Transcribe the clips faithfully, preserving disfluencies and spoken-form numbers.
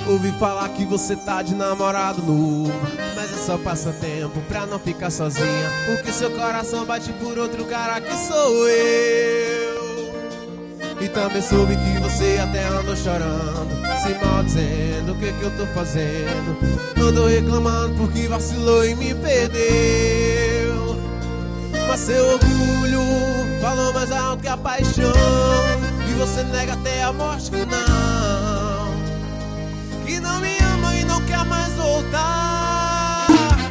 Ouvi falar que você tá de namorado novo, mas é só passatempo pra não ficar sozinha, porque seu coração bate por outro cara que sou eu. E também soube que você até andou chorando, se maldizendo, o que que eu tô fazendo? Andou reclamando porque vacilou e me perdeu. Mas seu orgulho falou mais alto que a paixão, e você nega até a morte que não, que não me ama e não quer mais voltar.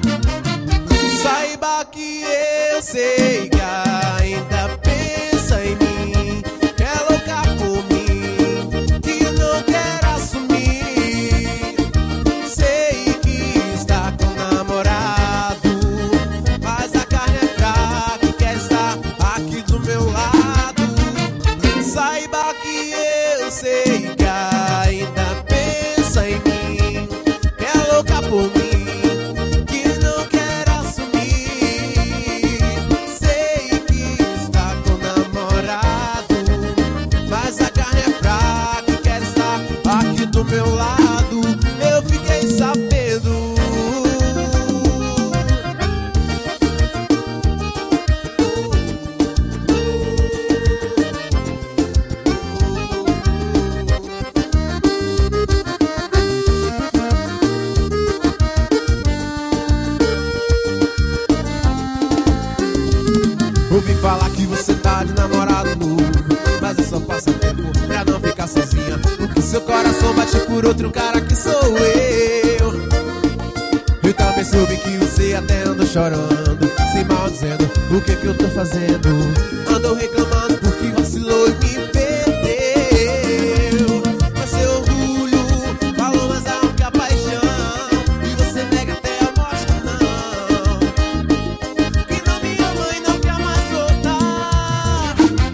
Saiba que eu sei que ainda pensa em mim, que é louca por mim, que não quer assumir. Sei que está com namorado, mas a carne é fraca e quer estar aqui do meu lado. Saiba que eu sei que ainda pensa em mim, que é louca por mim, que não quer assumir. Sei que está com namorado, mas a carne é fraca e quer estar aqui do meu lado. Eu fiquei sabendo. Ouvi falar que você tá de namorado novo, mas é só passatempo pra não ficar sozinha, porque seu coração bate por outro cara que sou eu. Eu também soube que você até andou chorando, se maldizendo, o que que eu tô fazendo? Andou reclamando porque vacilou e me perdeu. Mas seu orgulho falou mais alto que a paixão, e você nega até a morte que não, que não me ama e não quer mais voltar.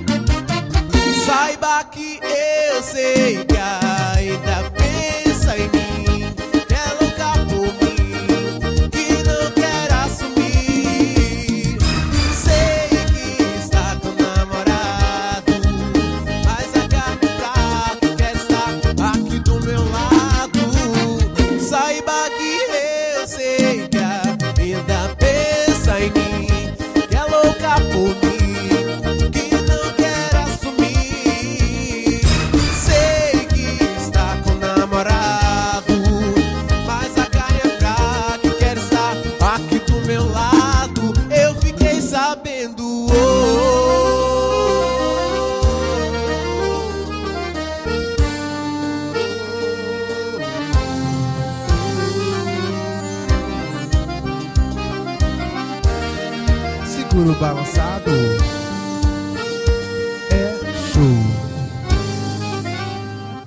Saiba que eu sei que ainda pensa em mim, que é louca por mim, que não quer assumir. Sei que está com namorado, mas a carne fraca quer estar aqui do meu lado. Saiba que eu sei que ainda pensa em mim, que é louca por mim, que não quer assumir. Sei que está com namorado, mas a carne é fraca e quer estar aqui do meu lado. Eu fiquei sabendo. Seguro balançado.